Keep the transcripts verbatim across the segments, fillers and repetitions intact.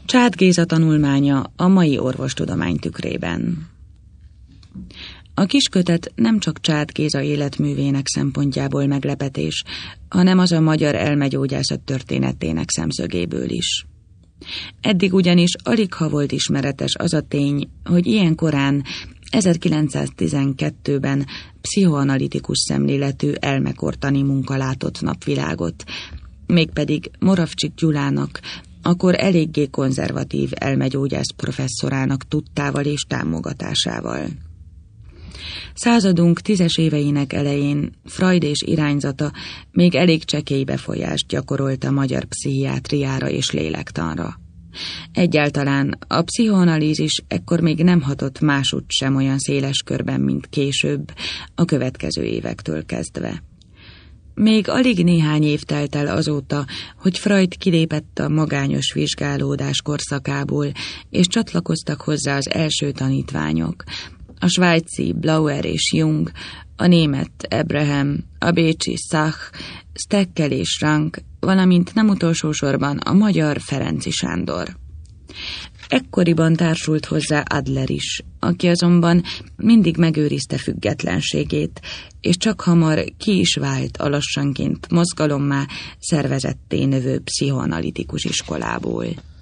Csád Géza tanulmánya a mai orvostudomány tükrében. A kiskötet nem csak Csád Géza életművének szempontjából meglepetés, hanem az a magyar elmegyógyászat történetének szemszögéből is. Eddig ugyanis aligha volt ismeretes az a tény, hogy ilyen korán, ezerkilencszáztizenkettőben pszichoanalitikus szemléletű elmekortani munka látott napvilágot, mégpedig Moravcsik Gyulának, akkor eléggé konzervatív elmegyógyász professzorának tudtával és támogatásával. Századunk tízes éveinek elején Freud és irányzata még elég csekély befolyást gyakorolt a magyar pszichiátriára és lélektanra. Egyáltalán a pszichoanalízis ekkor még nem hatott másút sem olyan széles körben, mint később, a következő évektől kezdve. Még alig néhány év telt el azóta, hogy Freud kilépett a magányos vizsgálódás korszakából, és csatlakoztak hozzá az első tanítványok, a svájci Blauer és Jung, a német Abraham, a bécsi Sach, Steckel és Rank, valamint nem utolsó sorban a magyar Ferenczy Sándor. Ekkoriban társult hozzá Adler is, aki azonban mindig megőrizte függetlenségét, és csak hamar ki is vált a lassanként mozgalommá, szervezetté növő pszichoanalitikus iskolából.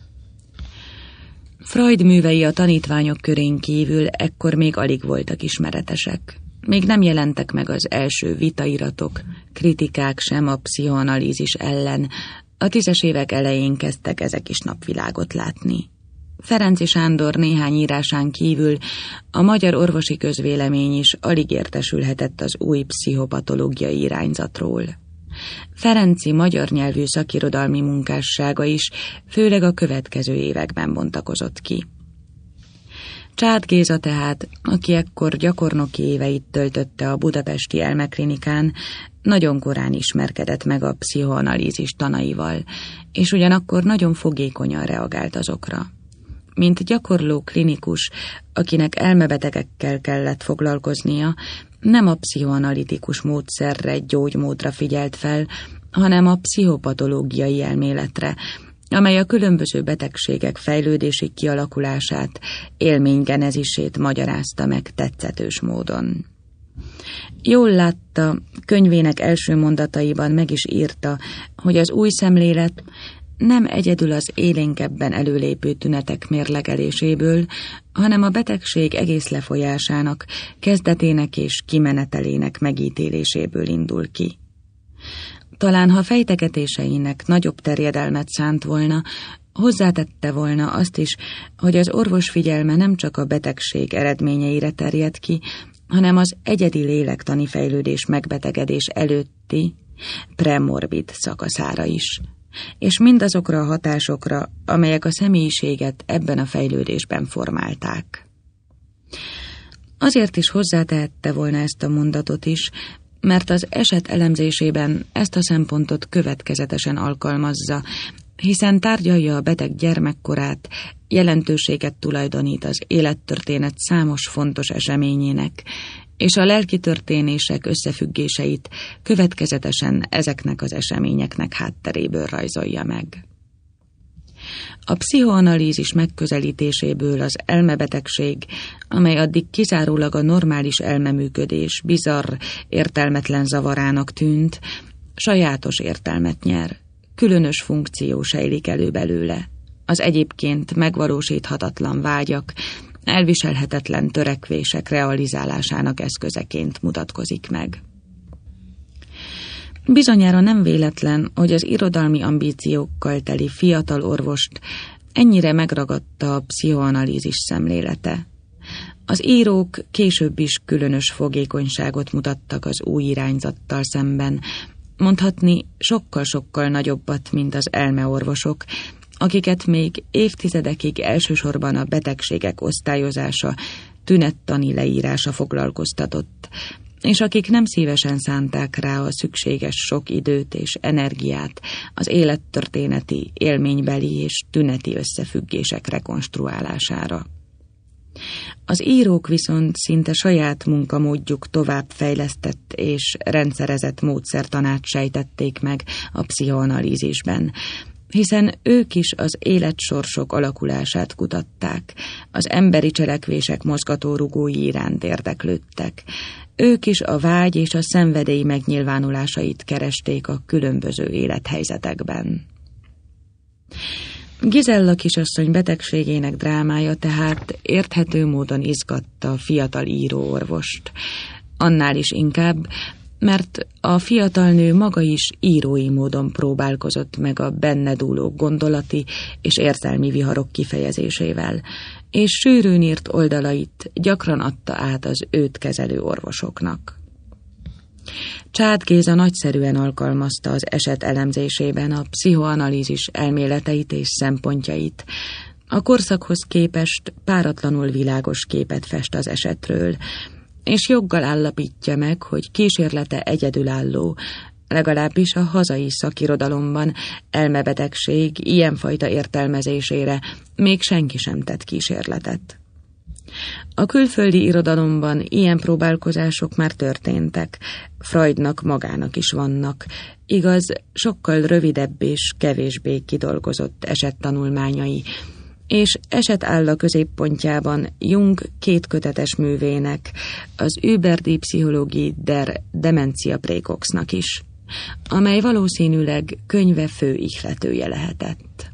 Freud művei a tanítványok körén kívül ekkor még alig voltak ismeretesek. Még nem jelentek meg az első vitairatok, kritikák sem a pszichoanalízis ellen, a tízes évek elején kezdtek ezek is napvilágot látni. Ferenczy Sándor néhány írásán kívül a magyar orvosi közvélemény is alig értesülhetett az új pszichopatológiai irányzatról. Ferenczy magyar nyelvű szakirodalmi munkássága is főleg a következő években bontakozott ki. Csád Géza tehát, aki ekkor gyakornoki éveit töltötte a budapesti elmeklinikán, nagyon korán ismerkedett meg a pszichoanalízis tanaival, és ugyanakkor nagyon fogékonyan reagált azokra. Mint gyakorló klinikus, akinek elmebetegekkel kellett foglalkoznia, nem a pszichoanalitikus módszerre, gyógymódra figyelt fel, hanem a pszichopatológiai elméletre, amely a különböző betegségek fejlődési kialakulását, élménygenezisét magyarázta meg tetszetős módon. Jól látta, könyvének első mondataiban meg is írta, hogy az új szemlélet nem egyedül az élénkebben előlépő tünetek mérlegeléséből, hanem a betegség egész lefolyásának, kezdetének és kimenetelének megítéléséből indul ki. Talán ha fejtegetéseinek nagyobb terjedelmet szánt volna, hozzátette volna azt is, hogy az orvos figyelme nem csak a betegség eredményeire terjed ki, hanem az egyedi lélektani fejlődés megbetegedés előtti, premorbid szakaszára is, és mindazokra a hatásokra, amelyek a személyiséget ebben a fejlődésben formálták. Azért is hozzátehette volna ezt a mondatot is, mert az eset elemzésében ezt a szempontot következetesen alkalmazza, hiszen tárgyalja a beteg gyermekkorát, jelentőséget tulajdonít az élettörténet számos fontos eseményének, és a lelki történések összefüggéseit következetesen ezeknek az eseményeknek hátteréből rajzolja meg. A pszichoanalízis megközelítéséből az elmebetegség, amely addig kizárólag a normális elmeműködés bizarr, értelmetlen zavarának tűnt, sajátos értelmet nyer, különös funkció sejlik elő belőle. Az egyébként megvalósíthatatlan vágyak, elviselhetetlen törekvések realizálásának eszközeként mutatkozik meg. Bizonyára nem véletlen, hogy az irodalmi ambíciókkal teli fiatal orvost ennyire megragadta a pszichoanalízis szemlélete. Az írók később is különös fogékonyságot mutattak az új irányzattal szemben, mondhatni sokkal-sokkal nagyobbat, mint az elmeorvosok, akiket még évtizedekig elsősorban a betegségek osztályozása, tünettani leírása foglalkoztatott, és akik nem szívesen szánták rá a szükséges sok időt és energiát az élettörténeti, élménybeli és tüneti összefüggések rekonstruálására. Az írók viszont szinte saját munkamódjuk továbbfejlesztett és rendszerezett módszertanát sejtették meg a pszichoanalízisben, hiszen ők is az életsorsok alakulását kutatták, az emberi cselekvések mozgatórugói iránt érdeklődtek. Ők is a vágy és a szenvedély megnyilvánulásait keresték a különböző élethelyzetekben. Gizella kisasszony betegségének drámája tehát érthető módon izgatta a fiatal íróorvost. Annál is inkább, mert a fiatal nő maga is írói módon próbálkozott meg a benne dúló gondolati és érzelmi viharok kifejezésével, és sűrűn írt oldalait gyakran adta át az őt kezelő orvosoknak. Csád Géza nagyszerűen alkalmazta az eset elemzésében a pszichoanalízis elméleteit és szempontjait. A korszakhoz képest páratlanul világos képet fest az esetről, és joggal állapítja meg, hogy kísérlete egyedülálló, legalábbis a hazai szakirodalomban elmebetegség ilyenfajta értelmezésére még senki sem tett kísérletet. A külföldi irodalomban ilyen próbálkozások már történtek, Freudnak magának is vannak, igaz, sokkal rövidebb és kevésbé kidolgozott esettanulmányai, és eset áll a középpontjában Jung kétkötetes művének, az Über die Psychologie der Dementia-Praecoxnak is, amely valószínűleg könyve fő ihletője lehetett.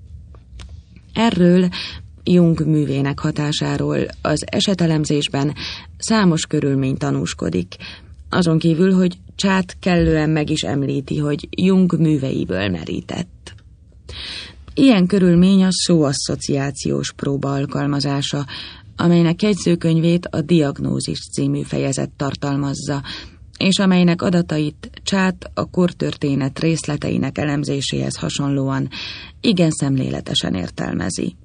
Erről, Jung művének hatásáról az esetelemzésben számos körülmény tanúskodik, azon kívül, hogy Csád kellően meg is említi, hogy Jung műveiből merített. Ilyen körülmény a szóasszociációs próba alkalmazása, amelynek jegyzőkönyvét a Diagnózis című fejezet tartalmazza, és amelynek adatait Csád a kortörténet részleteinek elemzéséhez hasonlóan igen szemléletesen értelmezi.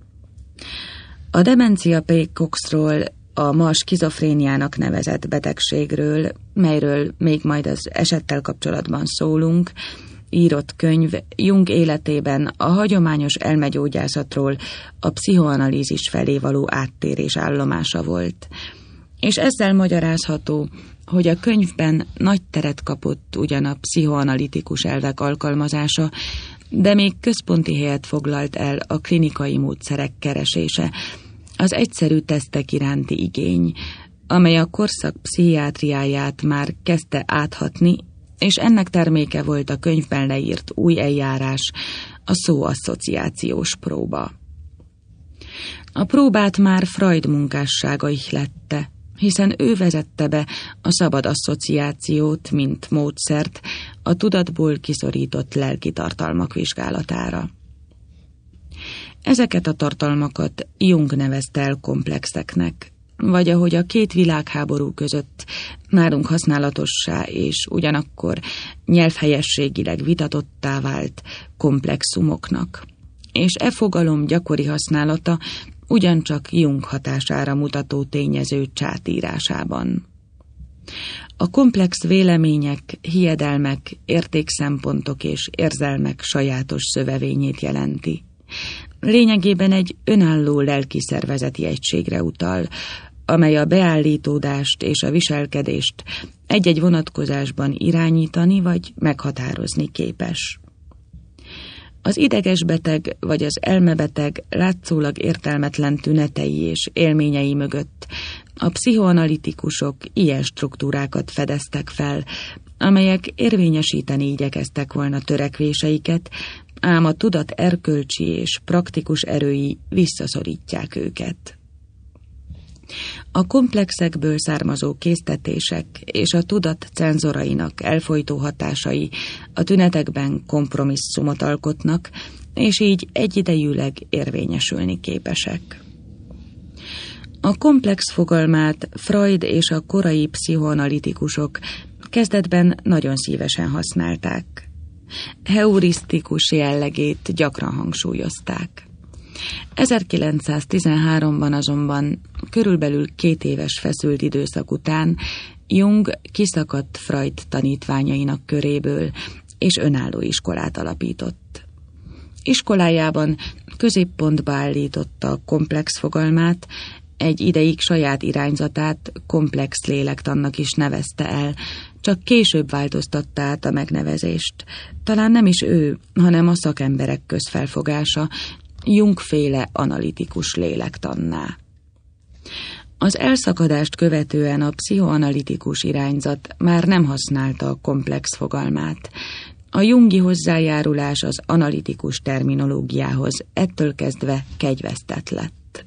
A demencia praecoxról, a ma skizofréniának nevezett betegségről, melyről még majd az esettel kapcsolatban szólunk, írott könyv Jung életében a hagyományos elmegyógyászatról a pszichoanalízis felé való áttérés állomása volt. És ezzel magyarázható, hogy a könyvben nagy teret kapott ugyan a pszichoanalitikus elvek alkalmazása, de még központi helyet foglalt el a klinikai módszerek keresése, az egyszerű tesztek iránti igény, amely a korszak pszichiátriáját már kezdte áthatni, és ennek terméke volt a könyvben leírt új eljárás, a szóasszociációs próba. A próbát már Freud munkássága ihlette, hiszen ő vezette be a szabad asszociációt, mint módszert a tudatból kiszorított lelki tartalmak vizsgálatára. Ezeket a tartalmakat Jung nevezte el komplexeknek, vagy ahogy a két világháború között nálunk használatossá és ugyanakkor nyelvhelyességileg vitatottá vált komplexumoknak, és e fogalom gyakori használata ugyancsak Jung hatására mutató tényező Csád írásában. A komplex vélemények, hiedelmek, értékszempontok és érzelmek sajátos szövevényét jelenti. Lényegében egy önálló lelkiszervezeti egységre utal, amely a beállítódást és a viselkedést egy-egy vonatkozásban irányítani vagy meghatározni képes. Az idegesbeteg vagy az elmebeteg látszólag értelmetlen tünetei és élményei mögött a pszichoanalitikusok ilyen struktúrákat fedeztek fel, amelyek érvényesíteni igyekeztek volna törekvéseiket, ám a tudat erkölcsi és praktikus erői visszaszorítják őket. A komplexekből származó késztetések és a tudat cenzorainak elfojtó hatásai a tünetekben kompromisszumot alkotnak, és így egyidejűleg érvényesülni képesek. A komplex fogalmát Freud és a korai pszichoanalitikusok kezdetben nagyon szívesen használták. Heurisztikus jellegét gyakran hangsúlyozták. ezerkilencszáztizenháromban azonban, körülbelül két éves feszült időszak után Jung kiszakadt Freud tanítványainak köréből, és önálló iskolát alapított. Iskolájában középpontba állította a komplex fogalmát, egy ideig saját irányzatát komplex lélektannak is nevezte el, csak később változtatta át a megnevezést. Talán nem is ő, hanem a szakemberek közfelfogása, Jung-féle analitikus lélektanná. Az elszakadást követően a pszichoanalitikus irányzat már nem használta a komplex fogalmát. A jungi hozzájárulás az analitikus terminológiához ettől kezdve kegyvesztett lett.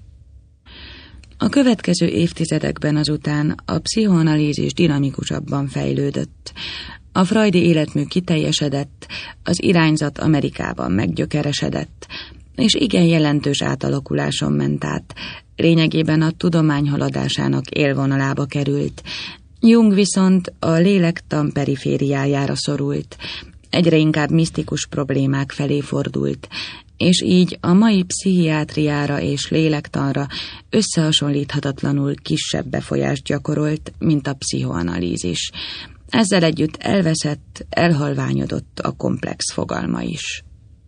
A következő évtizedekben azután a pszichoanalízis dinamikusabban fejlődött. A freudi életmű kiteljesedett, az irányzat Amerikában meggyökeresedett, és igen jelentős átalakuláson ment át, lényegében a tudomány haladásának élvonalába került. Jung viszont a lélektan perifériájára szorult, egyre inkább misztikus problémák felé fordult, és így a mai pszichiátriára és lélektanra összehasonlíthatatlanul kisebb befolyást gyakorolt, mint a pszichoanalízis. Ezzel együtt elveszett, elhalványodott a komplex fogalma is.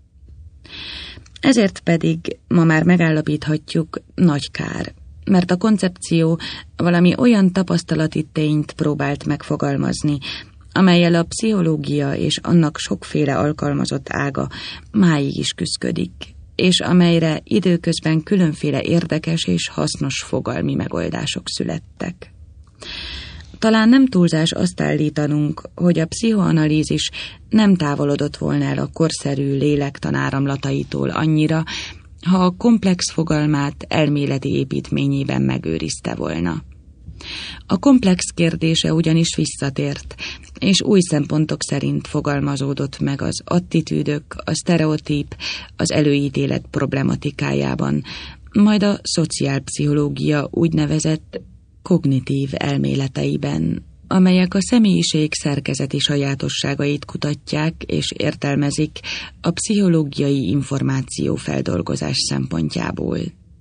Ezért pedig ma már megállapíthatjuk, nagy kár, mert a koncepció valami olyan tapasztalati tényt próbált megfogalmazni, amellyel a pszichológia és annak sokféle alkalmazott ága máig is küszködik, és amelyre időközben különféle érdekes és hasznos fogalmi megoldások születtek. Talán nem túlzás azt állítanunk, hogy a pszichoanalízis nem távolodott volna el a korszerű lélektanáramlataitól annyira, ha a komplex fogalmát elméleti építményében megőrizte volna. A komplex kérdése ugyanis visszatért, és új szempontok szerint fogalmazódott meg az attitűdök, a sztereotíp, az előítélet problematikájában, majd a szociálpszichológia úgynevezett kognitív elméleteiben, amelyek a személyiség szerkezeti sajátosságait kutatják és értelmezik a pszichológiai információfeldolgozás szempontjából.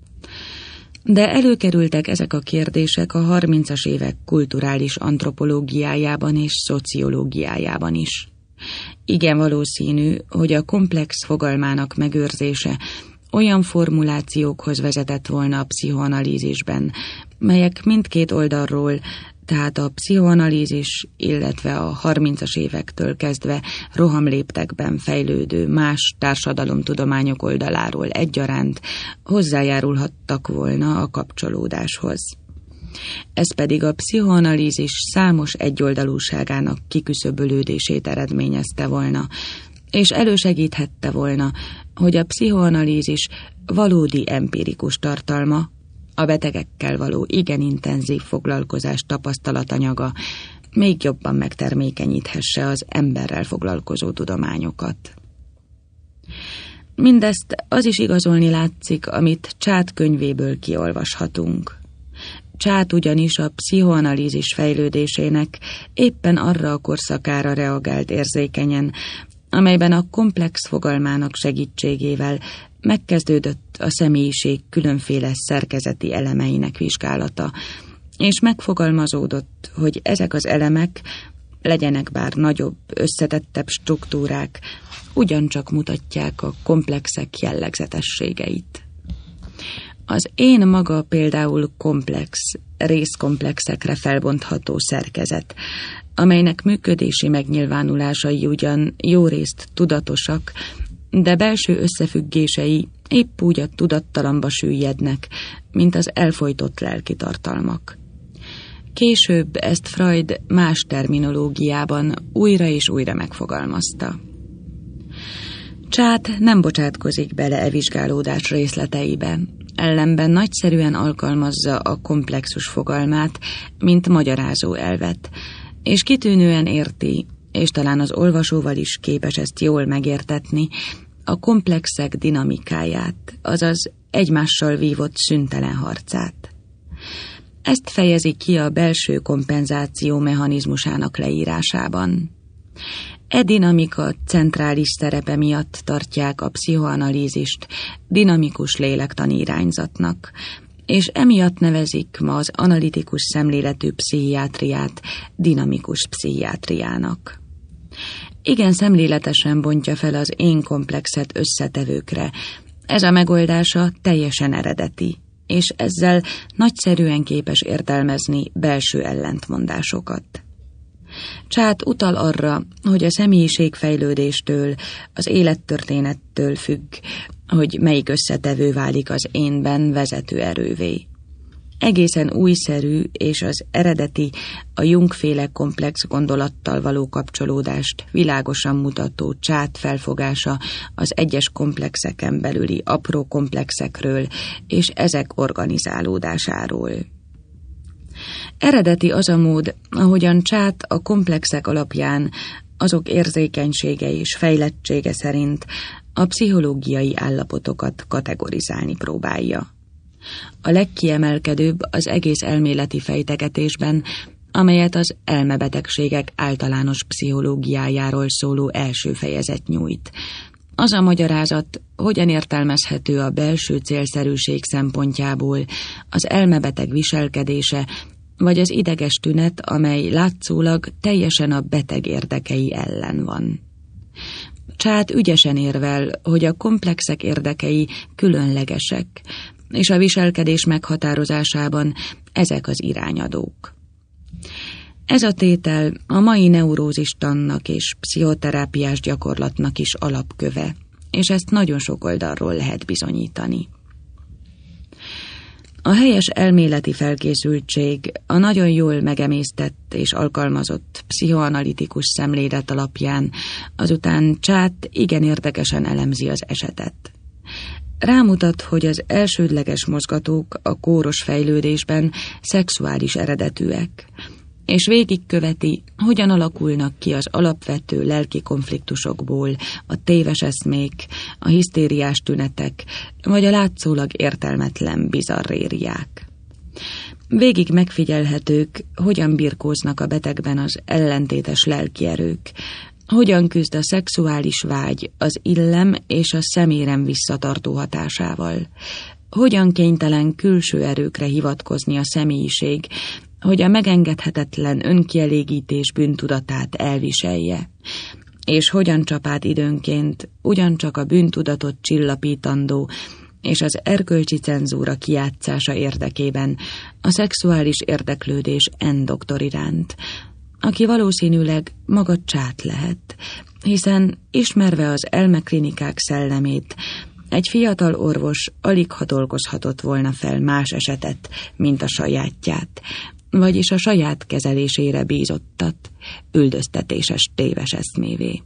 De előkerültek ezek a kérdések a harmincas évek kulturális antropológiájában és szociológiájában is. Igen valószínű, hogy a komplex fogalmának megőrzése olyan formulációkhoz vezetett volna a pszichoanalízisben, melyek mindkét oldalról, tehát a pszichoanalízis, illetve a harmincas évektől kezdve rohamléptekben fejlődő más társadalomtudományok oldaláról egyaránt hozzájárulhattak volna a kapcsolódáshoz. Ez pedig a pszichoanalízis számos egyoldalúságának kiküszöbölődését eredményezte volna, és elősegíthette volna, hogy a pszichoanalízis valódi empirikus tartalma, a betegekkel való igen intenzív foglalkozás tapasztalatanyaga még jobban megtermékenyíthesse az emberrel foglalkozó tudományokat. Mindezt az is igazolni látszik, amit Csát könyvéből kiolvashatunk. Csát ugyanis a pszichoanalízis fejlődésének éppen arra a korszakára reagált érzékenyen, amelyben a komplex fogalmának segítségével megkezdődött a személyiség különféle szerkezeti elemeinek vizsgálata, és megfogalmazódott, hogy ezek az elemek, legyenek bár nagyobb, összetettebb struktúrák, ugyancsak mutatják a komplexek jellegzetességeit. Az én maga például komplex, részkomplexekre felbontható szerkezet, amelynek működési megnyilvánulásai ugyan jórészt tudatosak, de belső összefüggései épp úgy a tudattalamba süllyednek, mint az elfojtott lelki tartalmak. Később ezt Freud más terminológiában újra és újra megfogalmazta. Csát nem bocsátkozik bele e vizsgálódás részleteibe, ellenben nagyszerűen alkalmazza a komplexus fogalmát, mint magyarázó elvet, és kitűnően érti, és talán az olvasóval is képes ezt jól megértetni, a komplexek dinamikáját, azaz egymással vívott szüntelen harcát. Ezt fejezi ki a belső kompenzáció mechanizmusának leírásában. E dinamika centrális szerepe miatt tartják a pszichoanalízist dinamikus lélektani irányzatnak, és emiatt nevezik ma az analitikus szemléletű pszichiátriát dinamikus pszichiátriának. Igen szemléletesen bontja fel az én komplexet összetevőkre. Ez a megoldása teljesen eredeti, és ezzel nagyszerűen képes értelmezni belső ellentmondásokat. Chát utal arra, hogy a személyiségfejlődéstől, az élettörténettől függ, hogy melyik összetevő válik az énben vezető erővé. Egészen újszerű és az eredeti, a Jung-féle komplex gondolattal való kapcsolódást világosan mutató Chát felfogása az egyes komplexeken belüli apró komplexekről és ezek organizálódásáról. Eredeti az a mód, ahogyan Chát a komplexek alapján, azok érzékenysége és fejlettsége szerint a pszichológiai állapotokat kategorizálni próbálja. A legkiemelkedőbb az egész elméleti fejtegetésben, amelyet az elmebetegségek általános pszichológiájáról szóló első fejezet nyújt. Az a magyarázat, hogyan értelmezhető a belső célszerűség szempontjából az elmebeteg viselkedése, vagy az ideges tünet, amely látszólag teljesen a beteg érdekei ellen van. Chát ügyesen érvel, hogy a komplexek érdekei különlegesek, és a viselkedés meghatározásában ezek az irányadók. Ez a tétel a mai neurózistannak és pszichoterápiás gyakorlatnak is alapköve, és ezt nagyon sok oldalról lehet bizonyítani. A helyes elméleti felkészültség a nagyon jól megemésztett és alkalmazott pszichoanalitikus szemlélet alapján azután Chát igen érdekesen elemzi az esetet. Rámutat, hogy az elsődleges mozgatók a kóros fejlődésben szexuális eredetűek, és végigköveti, hogyan alakulnak ki az alapvető lelki konfliktusokból a téves eszmék, a hisztériás tünetek, vagy a látszólag értelmetlen bizarrériák. Végig megfigyelhetők, hogyan birkóznak a betegben az ellentétes lelki erők, hogyan küzd a szexuális vágy az illem és a szemérem visszatartó hatásával, hogyan kénytelen külső erőkre hivatkozni a személyiség, hogy a megengedhetetlen önkielégítés bűntudatát elviselje, és hogyan csap át időnként ugyancsak a bűntudatot csillapítandó és az erkölcsi cenzúra kijátszása érdekében a szexuális érdeklődés endoktor iránt, aki valószínűleg maga Chát lehet, hiszen ismerve az elmeklinikák szellemét, egy fiatal orvos aligha dolgozhatott volna fel más esetet, mint a sajátját, vagyis a saját kezelésére bízottat, üldöztetéses téves eszmévé.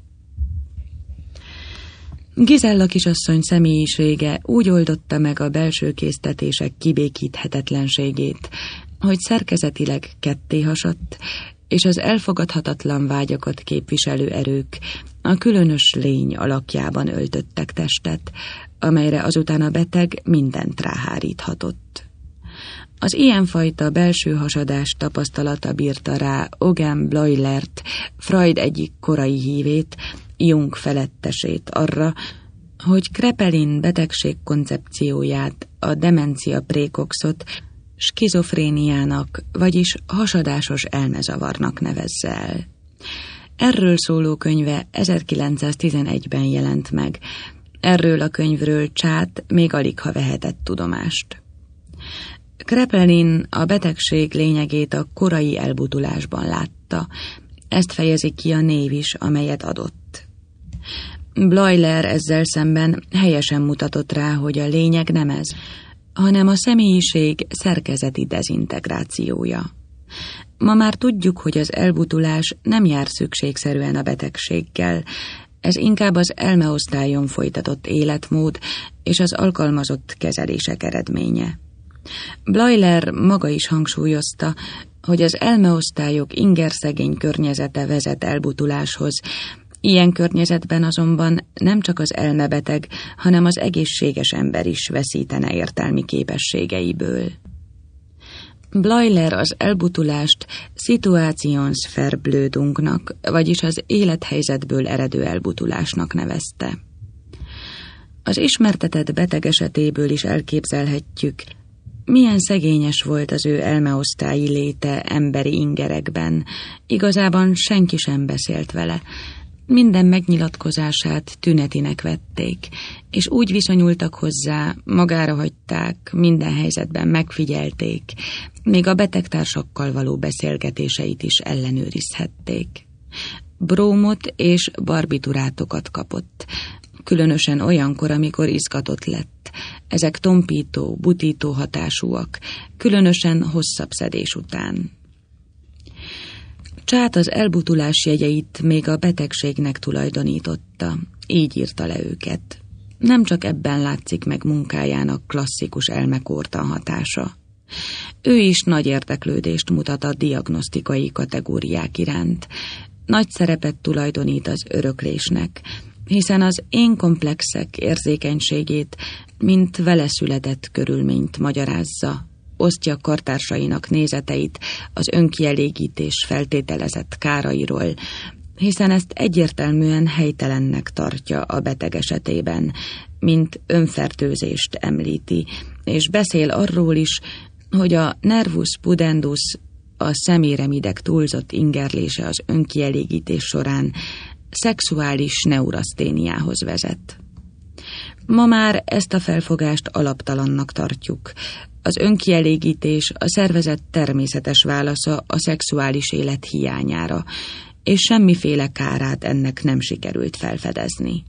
Gizella kisasszony személyisége úgy oldotta meg a belső késztetések kibékíthetetlenségét, hogy szerkezetileg ketté hasadt, és az elfogadhatatlan vágyakat képviselő erők a különös lény alakjában öltöttek testet, amelyre azután a beteg mindent ráháríthatott. Az ilyenfajta belső hasadás tapasztalata bírta rá Eugen Bleuler-t, Freud egyik korai hívét, Jung felettesét arra, hogy Kraepelin betegség koncepcióját, a demencia précoxot skizofréniának, vagyis hasadásos elmezavarnak nevezze el. Erről szóló könyve ezerkilencszáztizenegyben jelent meg. Erről a könyvről Chát még aligha vehetett tudomást. Kraepelin a betegség lényegét a korai elbutulásban látta. Ezt fejezi ki a név is, amelyet adott. Bleuler ezzel szemben helyesen mutatott rá, hogy a lényeg nem ez, hanem a személyiség szerkezeti dezintegrációja. Ma már tudjuk, hogy az elbutulás nem jár szükségszerűen a betegséggel, ez inkább az elmeosztályon folytatott életmód és az alkalmazott kezelések eredménye. Bleuler maga is hangsúlyozta, hogy az elmeosztályok ingerszegény környezete vezet elbutuláshoz, ilyen környezetben azonban nem csak az elmebeteg, hanem az egészséges ember is veszítene értelmi képességeiből. Bleuler az elbutulást Situationsverblödungnak, vagyis az élethelyzetből eredő elbutulásnak nevezte. Az ismertetett beteg esetéből is elképzelhetjük, milyen szegényes volt az ő elmeosztályi léte emberi ingerekben, igazában senki sem beszélt vele. Minden megnyilatkozását tünetinek vették, és úgy viszonyultak hozzá, magára hagyták, minden helyzetben megfigyelték, még a betegtársakkal való beszélgetéseit is ellenőrizhették. Brómot és barbiturátokat kapott, különösen olyankor, amikor izgatott lett. Ezek tompító, butító hatásúak, különösen hosszabb szedés után. Chad az elbutulás jegyeit még a betegségnek tulajdonította, így írta le őket. Nem csak ebben látszik meg munkájának klasszikus elmekórtan hatása. Ő is nagy érdeklődést mutat a diagnosztikai kategóriák iránt. Nagy szerepet tulajdonít az öröklésnek, hiszen az én-komplexek érzékenységét, mint vele született körülményt magyarázza, osztja kartársainak nézeteit az önkielégítés feltételezett kárairól, hiszen ezt egyértelműen helytelennek tartja a beteg esetében, mint önfertőzést említi, és beszél arról is, hogy a nervus pudendus, a szeméremidek túlzott ingerlése az önkielégítés során szexuális neuraszténiához vezet. Ma már ezt a felfogást alaptalannak tartjuk. Az önkielégítés a szervezet természetes válasza a szexuális élet hiányára, és semmiféle kárát ennek nem sikerült felfedezni.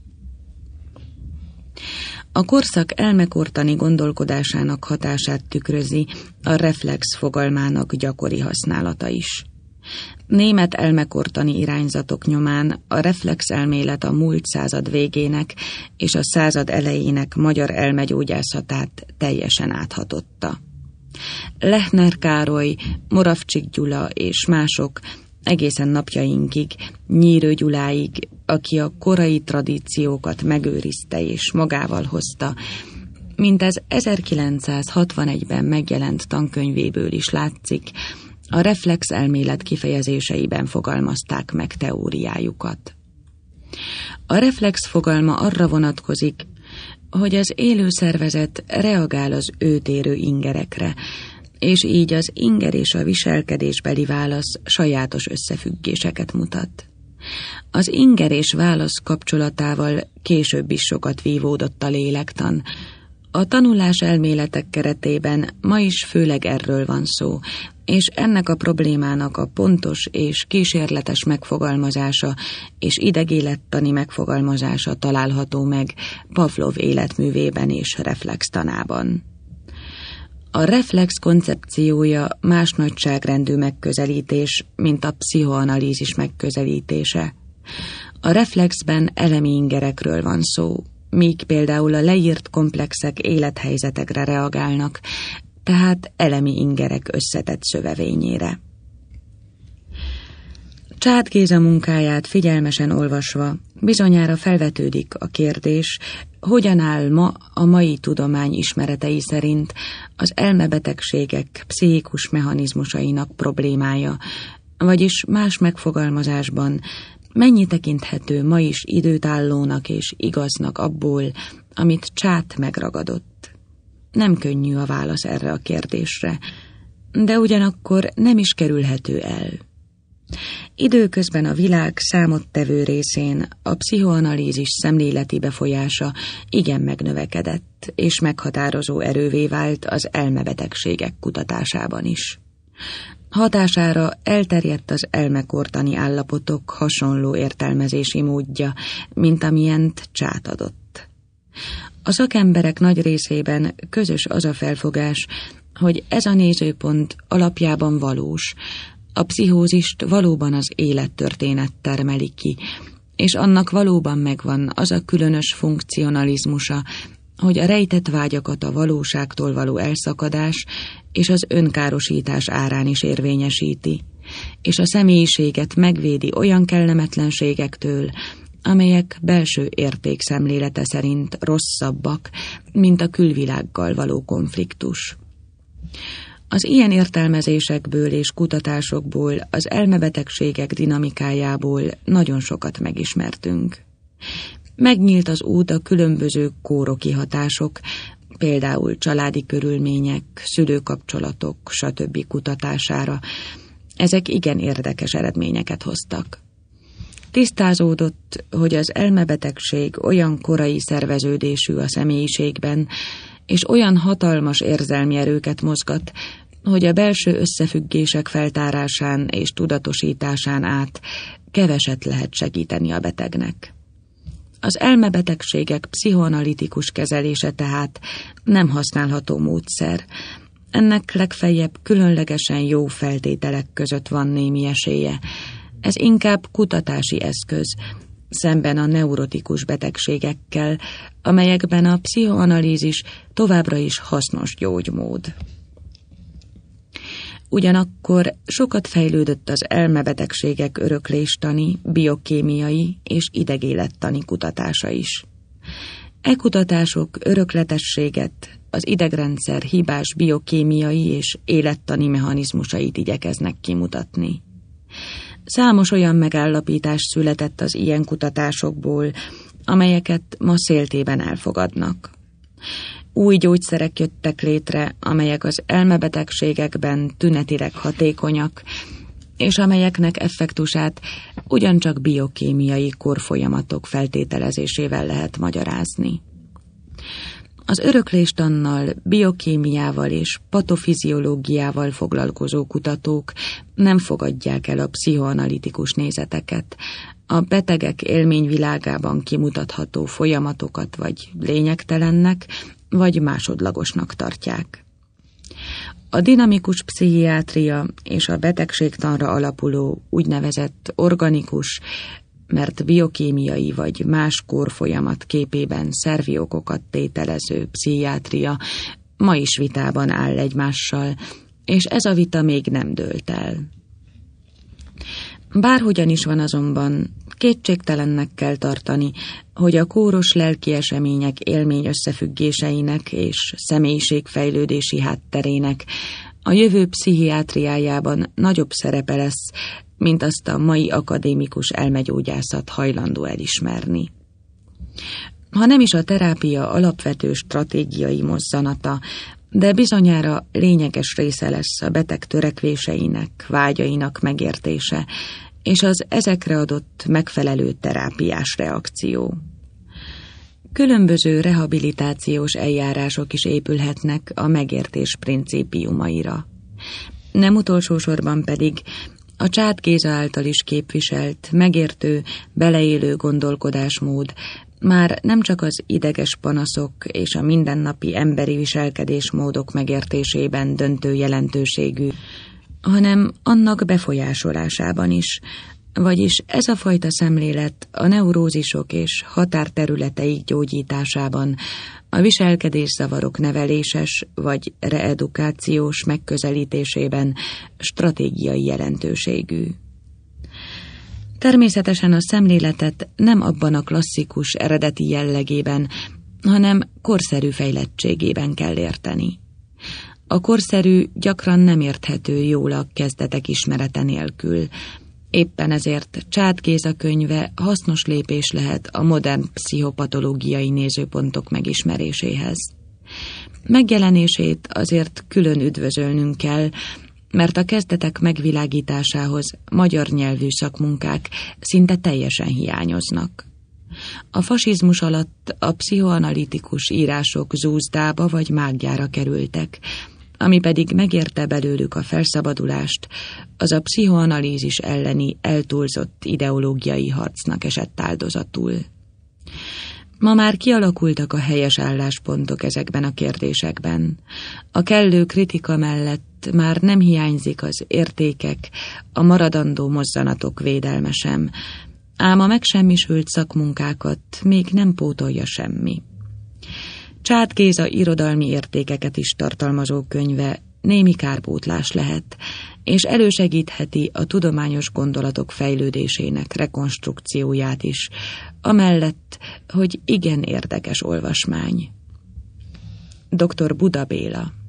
A korszak elmekórtani gondolkodásának hatását tükrözi a reflex fogalmának gyakori használata is. Német elmekórtani irányzatok nyomán a reflex elmélet a múlt század végének és a század elejének magyar elmegyógyászatát teljesen áthatotta. Lechner Károly, Moravcsik Gyula és mások egészen napjainkig, Nyírő Gyuláig, aki a korai tradíciókat megőrizte és magával hozta, mint ez ezerkilencszázhatvanegyben megjelent tankönyvéből is látszik, a reflex elmélet kifejezéseiben fogalmazták meg teóriájukat. A reflex fogalma arra vonatkozik, hogy az élő szervezet reagál az őt érő ingerekre, és így az inger és a viselkedésbeli válasz sajátos összefüggéseket mutat. Az inger és válasz kapcsolatával később is sokat vívódott a lélektan. A tanulás elméletek keretében ma is főleg erről van szó, és ennek a problémának a pontos és kísérletes megfogalmazása és idegélettani megfogalmazása található meg Pavlov életművében és reflextanában. A reflex koncepciója más nagyságrendű megközelítés, mint a pszichoanalízis megközelítése. A reflexben elemi ingerekről van szó, míg például a leírt komplexek élethelyzetekre reagálnak, tehát elemi ingerek összetett szövevényére. Chad Géza munkáját figyelmesen olvasva bizonyára felvetődik a kérdés, hogyan áll ma a mai tudomány ismeretei szerint az elmebetegségek pszichikus mechanizmusainak problémája, vagyis más megfogalmazásban mennyi tekinthető ma is időtállónak és igaznak abból, amit Chad megragadott. Nem könnyű a válasz erre a kérdésre, de ugyanakkor nem is kerülhető el. Időközben a világ számottevő részén a pszichoanalízis szemléleti befolyása igen megnövekedett, és meghatározó erővé vált az elmebetegségek kutatásában is. Hatására elterjedt az elmekórtani állapotok hasonló értelmezési módja, mint amilyent Chad adott. A szakemberek nagy részében közös az a felfogás, hogy ez a nézőpont alapjában valós, a pszichózist valóban az élettörténet termeli ki, és annak valóban megvan az a különös funkcionalizmusa, hogy a rejtett vágyakat a valóságtól való elszakadás és az önkárosítás árán is érvényesíti, és a személyiséget megvédi olyan kellemetlenségektől, amelyek belső értékszemlélete szerint rosszabbak, mint a külvilággal való konfliktus. Az ilyen értelmezésekből és kutatásokból, az elmebetegségek dinamikájából nagyon sokat megismertünk. Megnyílt az út a különböző kóroki hatások, például családi körülmények, szülőkapcsolatok, stb. Kutatására. Ezek igen érdekes eredményeket hoztak. Tisztázódott, hogy az elmebetegség olyan korai szerveződésű a személyiségben, és olyan hatalmas érzelmi erőket mozgat, hogy a belső összefüggések feltárásán és tudatosításán át keveset lehet segíteni a betegnek. Az elmebetegségek pszichoanalitikus kezelése tehát nem használható módszer. Ennek legfeljebb különlegesen jó feltételek között van némi esélye. Ez inkább kutatási eszköz, szemben a neurotikus betegségekkel, amelyekben a pszichoanalízis továbbra is hasznos gyógymód. Ugyanakkor sokat fejlődött az elmebetegségek örökléstani, biokémiai és idegélettani kutatása is. E kutatások örökletességet, az idegrendszer hibás biokémiai és élettani mechanizmusait igyekeznek kimutatni. Számos olyan megállapítás született az ilyen kutatásokból, amelyeket ma széltében elfogadnak. Új gyógyszerek jöttek létre, amelyek az elmebetegségekben tünetileg hatékonyak, és amelyeknek effektusát ugyancsak biokémiai korfolyamatok feltételezésével lehet magyarázni. Az örökléstannal, biokémiával és patofiziológiával foglalkozó kutatók nem fogadják el a pszichoanalitikus nézeteket, a betegek élményvilágában kimutatható folyamatokat vagy lényegtelennek, vagy másodlagosnak tartják. A dinamikus pszichiátria és a betegségtanra alapuló úgynevezett organikus, mert biokémiai vagy más kórfolyamat képében szervi okokat tételező pszichiátria ma is vitában áll egymással, és ez a vita még nem dőlt el. Bárhogyan is van azonban, kétségtelennek kell tartani, hogy a kóros lelki események élmény összefüggéseinek és személyiségfejlődési hátterének a jövő pszichiátriájában nagyobb szerepe lesz, mint azt a mai akadémikus elmegyógyászat hajlandó elismerni. Ha nem is a terápia alapvető stratégiai mozzanata, de bizonyára lényeges része lesz a beteg törekvéseinek, vágyainak megértése, és az ezekre adott megfelelő terápiás reakció. Különböző rehabilitációs eljárások is épülhetnek a megértés principiumaira. Nem utolsó sorban pedig a Csád Géza által is képviselt, megértő, beleélő gondolkodásmód már nem csak az ideges panaszok és a mindennapi emberi viselkedésmódok megértésében döntő jelentőségű, hanem annak befolyásolásában is, vagyis ez a fajta szemlélet a neurózisok és határterületeik gyógyításában, a viselkedészavarok neveléses vagy reedukációs megközelítésében stratégiai jelentőségű. Természetesen a szemléletet nem abban a klasszikus eredeti jellegében, hanem korszerű fejlettségében kell érteni. A korszerű gyakran nem érthető jól a kezdetek ismerete nélkül. Éppen ezért Csád Géza könyve hasznos lépés lehet a modern pszichopatológiai nézőpontok megismeréséhez. Megjelenését azért külön üdvözölnünk kell, mert a kezdetek megvilágításához magyar nyelvű szakmunkák szinte teljesen hiányoznak. A fasizmus alatt a pszichoanalitikus írások zúzdába vagy mággyára kerültek, ami pedig megérte belőlük a felszabadulást, az a pszichoanalízis elleni eltúlzott ideológiai harcnak esett áldozatul. Ma már kialakultak a helyes álláspontok ezekben a kérdésekben. A kellő kritika mellett már nem hiányzik az értékek, a maradandó mozzanatok védelme sem, ám a megsemmisült szakmunkákat még nem pótolja semmi. Csád Géza irodalmi értékeket is tartalmazó könyve némi kárpótlás lehet, és elősegítheti a tudományos gondolatok fejlődésének rekonstrukcióját is, amellett, hogy igen érdekes olvasmány. doktor Buda Béla.